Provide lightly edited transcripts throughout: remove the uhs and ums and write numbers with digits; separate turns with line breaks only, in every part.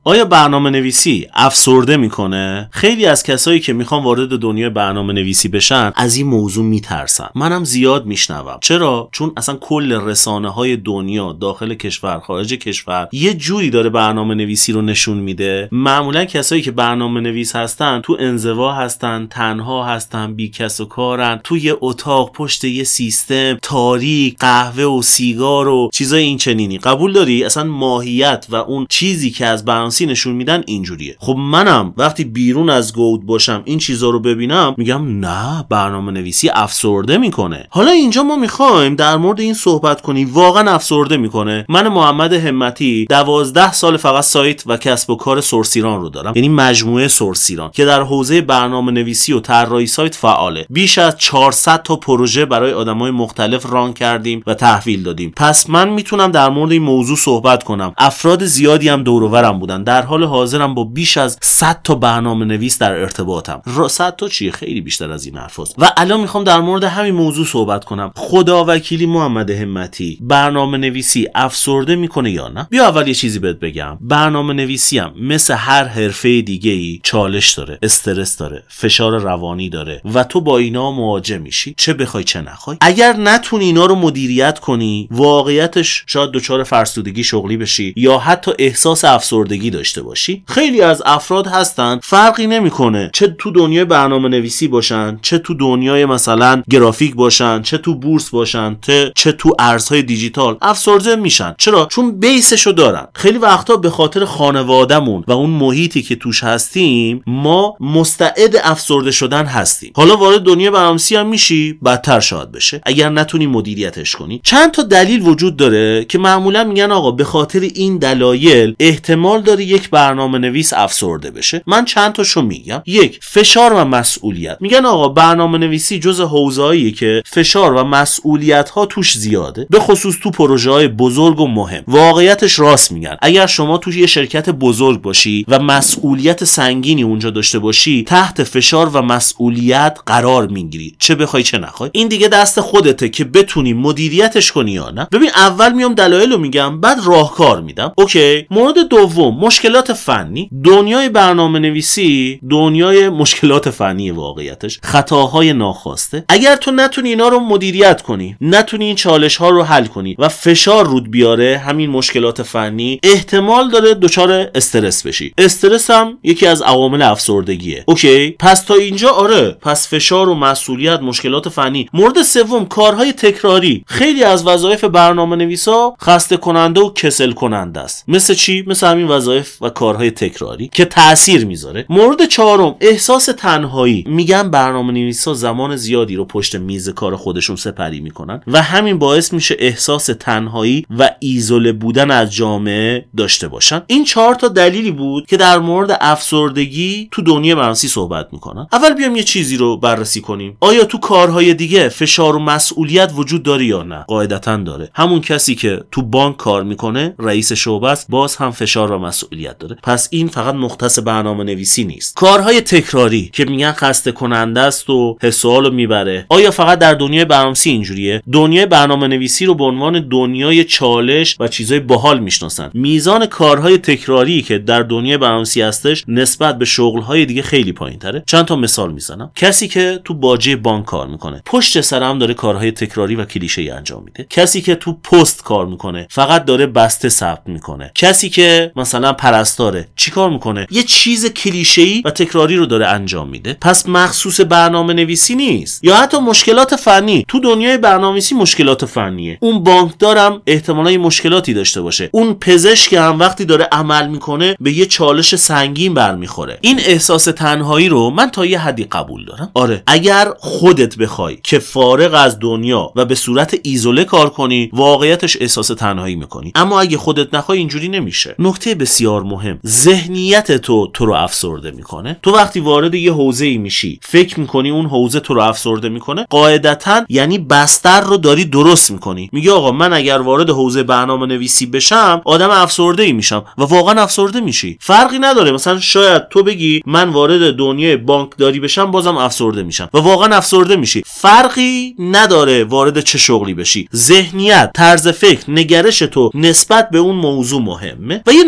آیا برنامه نویسی افسرده میکنه؟ خیلی از کسایی که میخوان وارد دنیای برنامه نویسی بشن از این موضوع میترسن. منم زیاد میشنوم. چرا؟ چون اصلا کل رسانه های دنیا داخل کشور، خارج کشور یه جوری داره برنامه نویسی رو نشون میده. معمولا کسایی که برنامه نویس هستن تو انزوا هستن، تنها هستن، بی کس و کارن، تو یه اتاق پشت یه سیستم تاریک، قهوه و سیگار و چیزای این چنینی. قبول داری؟ اصلا ماهیت و اون چیزی که از برنامه‌نویسی نشون میدن اینجوریه. خب منم وقتی بیرون از گود باشم این چیزا رو ببینم میگم نه، برنامه نویسی افسرده میکنه. حالا اینجا ما میخوایم در مورد این صحبت کنیم واقعا افسرده میکنه. من محمد همتی 12 سال فقط سایت و کسب و کار سورس ایران رو دارم، یعنی مجموعه سورس ایران که در حوزه برنامه نویسی و طراحی سایت فعاله. بیش از 400 تا پروژه برای آدمای مختلف ران کردیم و تحویل دادیم. پس من میتونم در مورد این موضوع صحبت کنم. افراد زیادی هم دور و برم بودن. در حال حاضرم با بیش از 100 تا برنامه نویس در ارتباطم. 100 تا چیه؟ خیلی بیشتر از این حرفاست. و الان میخوام در مورد همین موضوع صحبت کنم. خدا وکیلی محمد همتی برنامه نویسی افسرده میکنه یا نه؟ بیا اول یه چیزی بهت بگم. برنامه نویسی هم مثل هر حرفه دیگه‌ای چالش داره، استرس داره، فشار روانی داره و تو با اینا مواجه میشی، چه بخوای چه نخوای. اگر نتونی اینا رو مدیریت کنی، واقعیتش شاید دچار فرسودگی شغلی بشی یا حتی احساس افسردگی داشته باشی. خیلی از افراد هستن فرقی نمیکنه چه تو دنیای برنامه نویسی باشن، چه تو دنیای مثلا گرافیک باشن، چه تو بورس باشن، چه تو ارزهای دیجیتال، افسرده میشن. چرا؟ چون بیسشو دارن. خیلی وقتا به خاطر خانوادهمون و اون محیطی که توش هستیم ما مستعد افسرده شدن هستیم. حالا وارد دنیای برنامه‌نویسی هم میشی، بدتر شاید بشه اگر نتونی مدیریتش کنی. چند تا دلیل وجود داره که معمولا میگن آقا به خاطر این دلایل احتمال داره یک برنامه نویس افسرده بشه. من چند تاشو میگم. یک، فشار و مسئولیت. میگن آقا برنامه نویسی جزء حوزه‌ایه که فشار و مسئولیت ها توش زیاده، به خصوص تو پروژه‌های بزرگ و مهم. واقعیتش راست میگن. اگر شما توی یه شرکت بزرگ باشی و مسئولیت سنگینی اونجا داشته باشی، تحت فشار و مسئولیت قرار میگیری، چه بخوای چه نخوای. این دیگه دست خودته که بتونی مدیریتش کنی یا نه. ببین اول میام دلایلو میگم، بعد راهکار میدم. اوکی. مورد دوم، مشکلات فنی. دنیای برنامه نویسی دنیای مشکلات فنی، واقعیتش خطاهای ناخواسته. اگر تو نتونی اینا رو مدیریت کنی، نتونی این چالش ها رو حل کنی و فشار رود بیاره همین مشکلات فنی، احتمال داره دچار استرس بشی. استرس هم یکی از عوامل افسردگیه. اوکی. پس تا اینجا آره، پس فشار و مسئولیت، مشکلات فنی. مورد سوم، کارهای تکراری. خیلی از وظایف برنامه نویسا خسته کننده و کسل کننده است. مثل چی؟ مثل همین وظایف و کارهای تکراری که تأثیر میذاره. مورد چهارم، احساس تنهایی. میگن برنامه نویسا زمان زیادی رو پشت میز کار خودشون سپری میکنن و همین باعث میشه احساس تنهایی و ایزوله بودن از جامعه داشته باشن. این 4 تا دلیلی بود که در مورد افسردگی تو دنیای برنامه‌نویسی صحبت میکنن. اول بیام یه چیزی رو بررسی کنیم. آیا تو کارهای دیگه فشار و مسئولیت وجود داره یا نه؟ قاعدتاً داره. همون کسی که تو بانک کار میکنه، رئیس شعبه است، باز هم فشار و مسئولیت داره. پس این فقط مختص برنامه نویسی نیست. کارهای تکراری که میگن خسته کننده است و حسالو میبره، آیا فقط در دنیای برنامه‌نویسی اینجوریه؟ دنیای برنامه نویسی رو به عنوان دنیای چالش و چیزای باحال میشناسن. میزان کارهای تکراری که در دنیای برنامه‌نویسی هستش نسبت به شغل‌های دیگه خیلی پایین‌تره. چند تا مثال میزنم. کسی که تو باجه بانک کار میکنه، پشت سر هم داره کارهای تکراری و کلیشه‌ای انجام میده. کسی که تو پست کار میکنه، فقط داره بسته ثبت میکنه. کسی که مثلا پرستاره، چیکار میکنه؟ یه چیز کلیشه‌ای و تکراری رو داره انجام میده. پس مخصوص برنامه نویسی نیست. یا حتی مشکلات فنی. تو دنیای برنامه‌نویسی مشکلات فنیه. اون بانکدارم احتمالاً مشکلاتی داشته باشه. اون پزشک هم وقتی داره عمل میکنه به یه چالش سنگین برمیخوره. این احساس تنهایی رو من تا یه حدی قبول دارم. آره، اگر خودت بخوای که فارغ از دنیا و به صورت ایزوله کار کنی، واقعیتش احساس تنهایی میکنی. اما اگه خودت نخوای اینجوری نمیشه. نکته بسیار مهم، ذهنیت تو رو افسرده میکنه. تو وقتی وارد یه حوزه‌ای میشی، فکر میکنی اون حوزه تو رو افسرده میکنه، قاعدتاً یعنی بستر رو داری درست میکنی. میگه آقا من اگر وارد حوزه برنامه نویسی بشم، آدم افسرده‌ای میشم و واقعا افسرده میشی. فرقی نداره. مثلا شاید تو بگی من وارد دنیای بانکداری بشم، بازم افسرده میشم و واقعا افسرده میشی. فرقی نداره وارد چه شغلی بشی. ذهنیت، طرز فکر، نگرش تو نسبت به اون موضوع مهمه. و یه نکته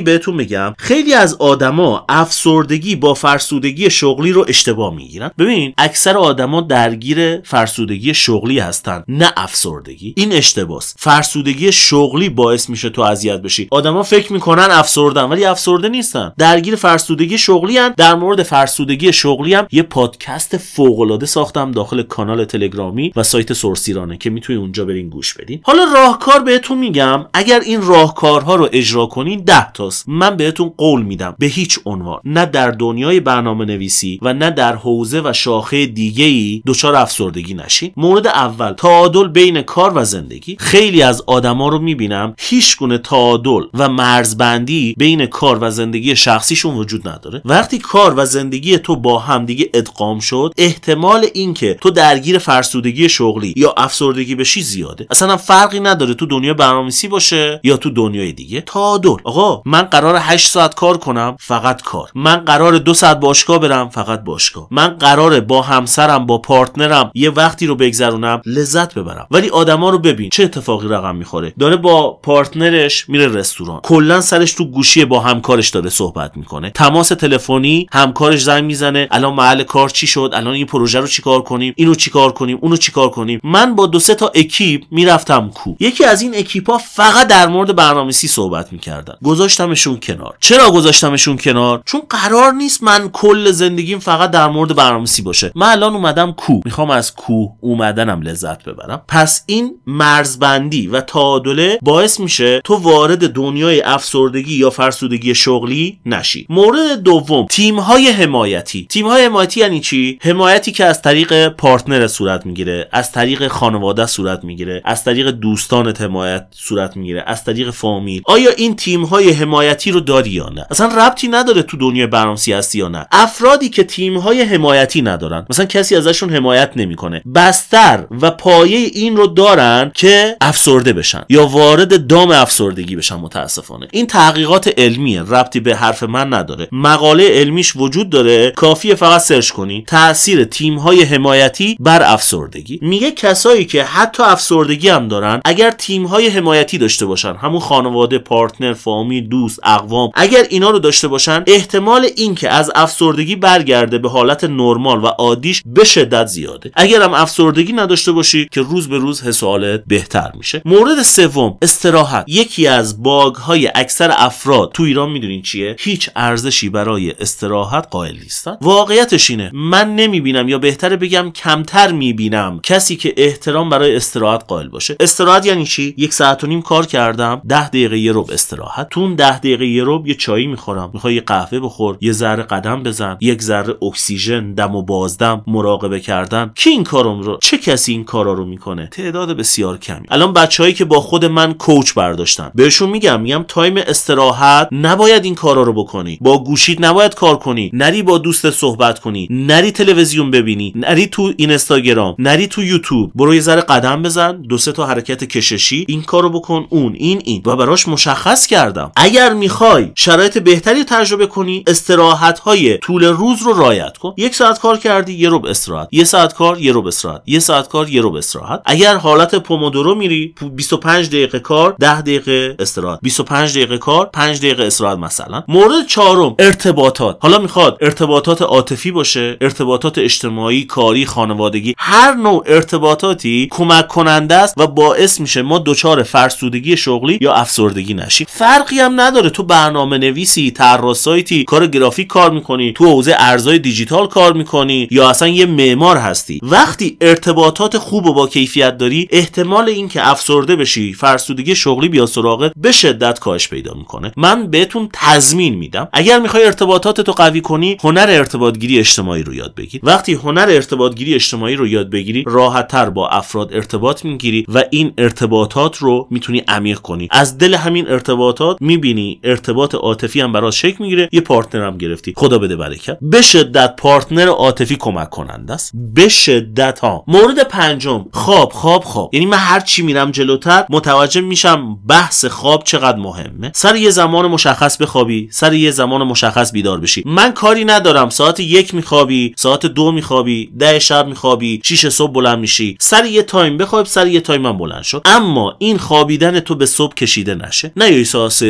بهتون میگم خیلی از آدما افسردگی با فرسودگی شغلی رو اشتباه میگیرن. ببین اکثر آدما درگیر فرسودگی شغلی هستن، نه افسردگی. این اشتباهه. فرسودگی شغلی باعث میشه تو اذیت بشی. آدما فکر میکنن افسردن ولی افسرده نیستن، درگیر فرسودگی شغلی ان. در مورد فرسودگی شغلی هم یه پادکست فوق العاده ساختم داخل کانال تلگرامی و سایت سورسیرانه که میتونی اونجا برین گوش بدین. حالا راهکار بهتون میگم، اگر این راهکارها رو اجرا کنین 10 تاست. من بهتون قول میدم به هیچ عنوان نه در دنیای برنامه‌نویسی و نه در حوزه و شاخه دیگه‌ای دچار افسردگی نشین. مورد اول، تعادل بین کار و زندگی. خیلی از آدما رو میبینم هیچ گونه تعادل و مرزبندی بین کار و زندگی شخصیشون وجود نداره. وقتی کار و زندگی تو با هم دیگه ادغام شد، احتمال اینکه تو درگیر فرسودگی شغلی یا افسردگی بشی زیاده. اصلا فرقی نداره تو دنیای برنامه‌نویسی باشه یا تو دنیای دیگه. تعادل. آقا من قراره 8 ساعت کار کنم، فقط کار. من قراره 2 ساعت باشگاه برم، فقط باشگاه. من قراره با همسرم با پارتنرم یه وقتی رو بگذرونم، لذت ببرم. ولی آدما رو ببین چه اتفاقی رقم میخوره. داره با پارتنرش میره رستوران، کلا سرش تو گوشی با همکارش داره صحبت میکنه، تماس تلفنی همکارش زنگ میزنه الان محل کار چی شد، الان این پروژه رو چیکار کنیم، اینو چیکار کنیم، اونو چیکار کنیم. من با 2-3 تا اکیپ میرفتم کو، یکی از این اکیپا فقط در مورد برنامه‌نویسی صحبت میکردن، گذاشتمشون کنار. چرا گذاشتمشون کنار؟ چون قرار نیست من کل زندگیم فقط در مورد برنامه‌نویسی باشه. من الان اومدم کو، میخوام از کو اومدنم لذت ببرم. پس این مرزبندی و تعادل باعث میشه تو وارد دنیای افسردگی یا فرسودگی شغلی نشی. مورد دوم، تیم‌های حمایتی. تیم‌های حمایتی یعنی چی؟ حمایتی که از طریق پارتنر صورت میگیره، از طریق خانواده صورت میگیره، از طریق دوستانت حمایت صورت میگیره، از طریق فامیل. آیا این تیم‌های حمایتی رو داری یا نه؟ اصلا ربطی نداره تو دنیای برنامه‌نویسی هستی یا نه. افرادی که تیم‌های حمایتی ندارن، مثلا کسی ازشون حمایت نمیکنه، بستر و پایه این رو دارن که افسرده بشن یا وارد دام افسردگی بشن. متاسفانه این تحقیقات علمیه، ربطی به حرف من نداره. مقاله علمیش وجود داره، کافیه فقط سرچ کنی تاثیر تیم‌های حمایتی بر افسردگی. میگه کسایی که حتی افسردگی هم دارن اگر تیم‌های حمایتی داشته باشن، همون خانواده، پارتنر، فامیل، دوست، اقوام، اگر اینا رو داشته باشن، احتمال اینکه از افسردگی برگرده به حالت نرمال و عادیش به شدت زیاده. اگر هم افسردگی نداشته باشی که روز به روز حس و حالت بهتر میشه. مورد سوم، استراحت. یکی از باگ‌های اکثر افراد تو ایران میدونین چیه؟ هیچ ارزشی برای استراحت قائل نیستن. واقعیتش اینه، من نمیبینم یا بهتره بگم کمتر میبینم کسی که احترام برای استراحت قائل باشه. استراحت یعنی چی؟ 1.5 ساعت کار کردم، 10 دقیقه یه ربع استراحت. تو اون 10 دقیقه یه ربع یه چایی میخورم، میخوای یه قهوه بخور، یه ذره قدم بزن، یک ذره اکسیژن، دم و بازدم، مراقبه کردن. کی این کارو رو؟ چه کسی این کارا رو میکنه؟ تعداد بسیار کمی. الان بچه‌هایی که با خود من کوچ برداشتن، بهشون میگم تایم استراحت نباید این کارا رو بکنی. با گوشیت نباید کار کنی، نری با دوست صحبت کنی، نری تلویزیون ببینی، نری تو اینستاگرام، نری تو یوتیوب. برو یه ذره قدم بزن، 2-3 تا حرکت کششی، این کارو بکن، اون این و براش مشخص کردم. اگر میخوای شرایط بهتری تجربه کنی، استراحت‌های طول روز رو رعایت کن. 1 ساعت کار کردی، یه ربع استراحت. 1 ساعت کار، یه ربع استراحت. 1 ساعت کار، یه ربع استراحت. اگر حالت پومودورو میری، 25 دقیقه کار، 10 دقیقه استراحت. 25 دقیقه کار، 5 دقیقه استراحت مثلا. مورد چهارم، ارتباطات. حالا میخواد ارتباطات عاطفی باشه، ارتباطات اجتماعی، کاری، خانوادگی، هر نوع ارتباطاتی کمک کننده است و باعث میشه ما دچار فرسودگی شغلی یا افسردگی نشیم. فرقی هم نداره تو برنامه نویسی، طراح سایتی، کار گرافیک کار میکنی، تو حوزه ارزهای دیجیتال کار میکنی یا اصلا یه معمار هستی. وقتی ارتباطات خوب و با کیفیت داری، احتمال اینکه افسرده بشی، فرسودگی شغلی بیا سراغت به شدت کاهش پیدا میکنه. من بهتون تضمین میدم اگر میخوای ارتباطاتتو قوی کنی، هنر ارتباطگیری اجتماعی رو یاد بگیر. وقتی هنر ارتباطگیری اجتماعی رو یاد بگیری، راحت‌تر با افراد ارتباط میگیری و این ارتباطات رو میتونی عمیق کنی. از دل همین ارتباطات میبینی ارتباط عاطفی هم برات شکل میگیره، یه پارتنر هم گرفتی. خدا بده برکت. به شدت پارتنر عاطفی کمک کننده است، به شدت ها. مورد پنجم، خواب. یعنی من هر چی میرم جلوتر متوجه میشم بحث خواب چقدر مهمه. سر یه زمان مشخص بخوابی، سر یه زمان مشخص بیدار بشی. من کاری ندارم ساعت 1 میخوابی، ساعت 2 میخوابی، 10 شب میخوابی، 6 صبح بلند میشی. سر یه تایم بخواب، سر یه تایم من بلند شد. اما این خوابیدن تو به صبح کشیده نشه. نه یا ساعت 3 صبح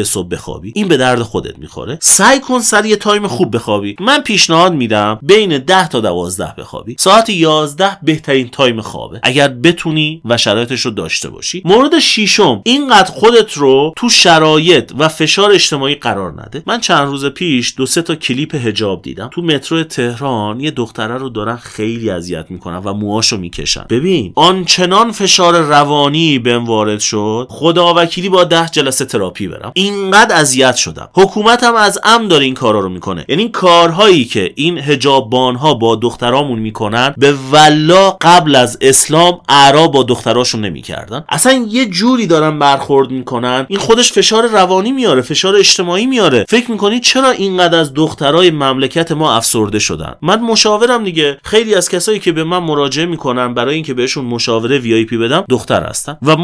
بخوابی. این به درد خودت میخوره. سعی کن سر یه تایم خوب بخوابی. من پیشنهاد میدم بین 10 تا 12 بخوابی. ساعت 11 بهترین تایم خوابه اگر بتونی و شرایطش رو داشته باشی. مورد ششم، اینقدر خودت رو تو شرایط و فشار اجتماعی قرار نده. من چند روز پیش 2-3 تا کلیپ حجاب دیدم تو مترو تهران. یه دختره رو دارن خیلی اذیت میکنن و موهاشو میکشن. ببین آنچنان فشار روانی بهم وارد شد خدا وکیلی با 10 جلسه تراپی برم. اینقدر اذیت شدم. حکومت هم از عمد داره این کارا رو میکنه. یعنی کارهایی که این حجاببانها با دخترامون میکنن به والله قبل از اسلام اعراب با دختراشون نمیکردن. اصلا یه جوری دارن برخورد میکنن. این خودش فشار روانی میاره، فشار اجتماعی میاره. فکر میکنی چرا اینقدر از دخترای مملکت ما افسرده شدن؟ من مشاورم دیگه. خیلی از کسایی که به من مراجعه میکنن برای اینکه بهشون مشاوره VIP بدم دختر هستن و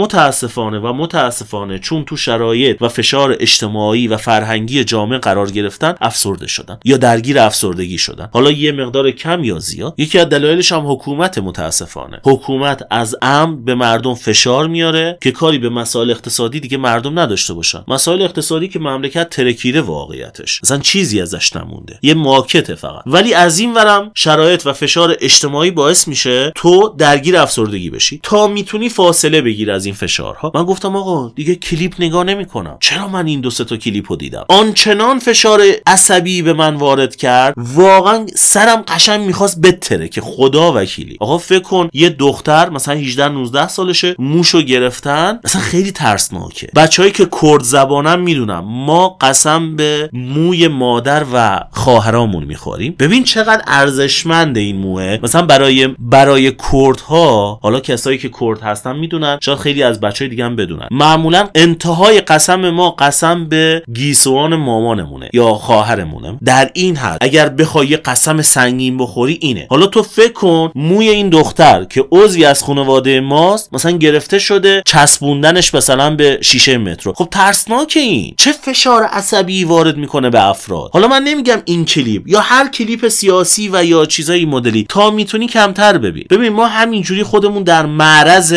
متاسفانه چون تو شرایط و فشار اجتماعی و فرهنگی جامعه قرار گرفتن افسرده شدن یا درگیر افسردگی شدن. حالا یه مقدار کم یا زیاد. یکی از دلایلش هم حکومت متاسفانه. حکومت از عمد به مردم فشار میاره که کاری به مسائل اقتصادی دیگه مردم نداشته باشن. مسائل اقتصادی که مملکت ترکیده واقعیتش. اصلا چیزی ازش نمونده. یه ماکته فقط. ولی از این ورم شرایط و فشار اجتماعی باعث میشه تو درگیر افسردگی بشی تا میتونی فاصله بگیر از این فشارها. من گفتم آقا دیگه کلیپ نگاه نمیکنم. چرا من این 2-3 تا کلیپو دیدم؟ آنچنان فشار عصبی به من وارد کرد واقعا سرم قشنگ میخواست بتره که خدا وکیلی. آقا فکر کن یه دختر مثلا 18-19 سالشه موشو گرفتن. مثلا خیلی ترسناکه. بچه‌هایی که کرد زبانن میدونن ما قسم به موی مادر و خواهرامون میخوریم. ببین چقدر ارزشمند این موه. مثلا برای کردها، حالا کسایی که کرد هستن میدونن، شاید خیلی از بچهای دیگه هم بدونن، معمولا انتهای قسم ما قسم به گیسوان مامانمونه یا خواهرمونه. در این حد اگر بخوای یه قسم سنگین بخوری اینه. حالا تو فکر کن موی این دختر که عضوی از خانواده ماست مثلا گرفته شده چسبوندنش مثلا به شیشه مترو. خب ترسناکه. این چه فشار عصبی وارد میکنه به افراد. حالا من نمیگم این کلیپ یا هر کلیپ سیاسی و یا چیزای مدلی، تا میتونی کمتر ببین ما همینجوری خودمون در معرض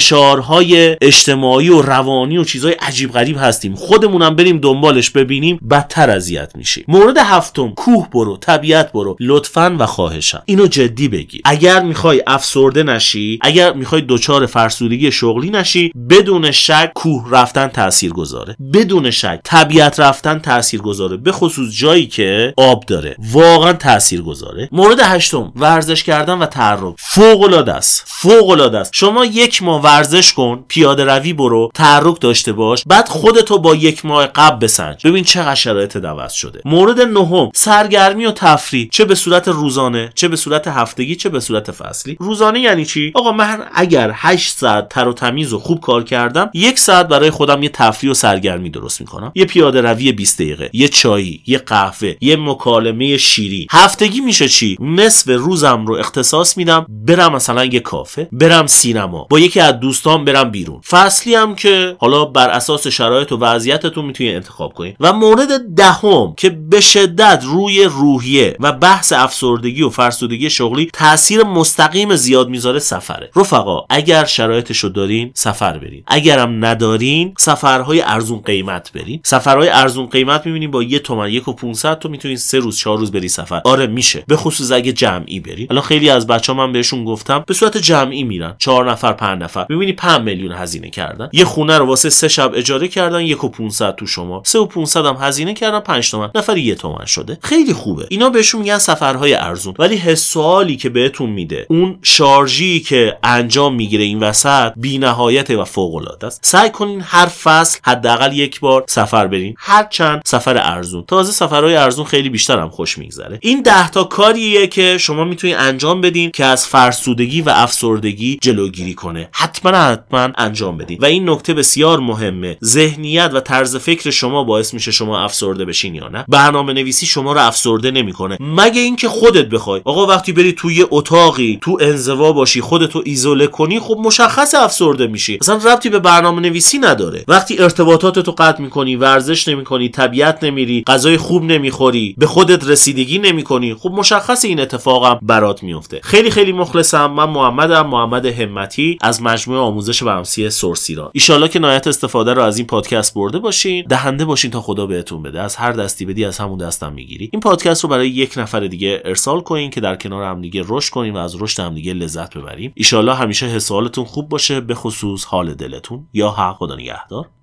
فشارهای اجتماعی و روانی و چیزای عجیب غریب هستیم. خودمونم بریم دنبالش ببینیم بدتر اذیت میشیم. مورد هفتم، کوه برو، طبیعت برو، لطفاً و خواهشم اینو جدی بگیر. اگر میخوای افسرده نشی، اگر میخوای دچار فرسودگی شغلی نشی، بدون شک کوه رفتن تاثیرگذاره، بدون شک طبیعت رفتن تاثیرگذاره، به خصوص جایی که آب داره واقعا تاثیرگذاره. مورد هشتم، ورزش کردن و تحرک. فوق العاده است. شما 1 ماه ورزش کن، پیاده روی برو، تحرک داشته باش، بعد خودتو با 1 ماه قبل بسنج، ببین چقدر شرایط عوض شده. مورد نهم، سرگرمی و تفریح، چه به صورت روزانه، چه به صورت هفتگی، چه به صورت فصلی. روزانه یعنی چی؟ آقا من اگر 8 ساعت تر و تمیز و خوب کار کردم، 1 ساعت برای خودم یه تفریح و سرگرمی درست میکنم. یه پیاده روی 20 دقیقه، یه چایی، یه قهوه، یه مکالمه شیرین. هفتگی میشه چی؟ نصف روزم رو اختصاص میدم برم مثلا یه کافه، برم سینما، با یکی از دوستان برم بیرون. فصلی هم که حالا بر اساس شرایط و وضعیتتون میتونید انتخاب کنید. و مورد دهم که به شدت روی روحیه و بحث افسردگی و فرسودگی شغلی تاثیر مستقیم زیاد میذاره سفره. رفقا اگر شرایطشو دارین سفر برین، اگرم ندارین سفرهای ارزون قیمت برین. سفرهای ارزون قیمت میبینین با 1 تومن 1,500 تو میتونین 3 روز 4 روز بری سفر. آره میشه، به خصوص اگه جمعی برین. الان خیلی از بچه‌ها من بهشون گفتم به صورت جمعی میرن، 4 نفر 5 نفر، میبینی 5 میلیون هزینه کردن. یه خونه رو واسه 3 شب اجاره کردن 1,500 تو شما، 3,500 هم هزینه کردن، 5 تومن، نفر 1 تومن شده. خیلی خوبه. اینا بهشون میگن سفرهای ارزون. ولی حسالی که بهتون میده، اون شارژی که انجام میگیره این وسط بی‌نهایت و فوق العاده است. سعی کنین هر فصل حداقل 1 بار سفر برین، هر چند سفر ارزون. تازه سفرهای ارزون خیلی بیشتر هم خوش میگذره. این 10 تا کاریه که شما میتونید انجام بدین که از فرسودگی و افسردگی جلوگیری کنه. حتما انجام بدین. و این نکته بسیار مهمه. ذهنیت و طرز فکر شما باعث میشه شما افسرده بشین یا نه. برنامه‌نویسی شما رو افسرده نمیکنه مگه اینکه خودت بخوای. آقا وقتی بری توی اتاقی تو انزوا باشی، خودتو ایزوله کنی، خب مشخص افسرده میشی. اصلا ربطی به برنامه‌نویسی نداره. وقتی ارتباطاتتو قطع میکنی، ورزش نمیکنی، طبیعت نمیری، غذای خوب نمیخوری، به خودت رسیدگی نمیکنی، خب مشخص این اتفاقم برات میفته. خیلی خیلی مخلصم. من محمد همتی از مجموعه آموزش برنامه‌نویسی سورس ایران. ان شاءالله که نهایت استفاده رو از این پادکست برده باشین. دهنده باشین تا خدا بهتون بده. از هر دستی بدی از همون دستم میگیری. این پادکست رو برای یک نفر دیگه ارسال کنین که در کنار هم دیگه رشد کنیم و از رشد هم دیگه لذت ببریم. ان شاءالله همیشه حس حالتون خوب باشه، به خصوص حال دلتون. یا حق، خدا نگهدار.